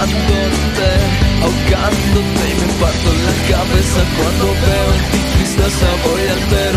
ahogándote y me parto la cabeza cuando veo en ti tristeza. Voy al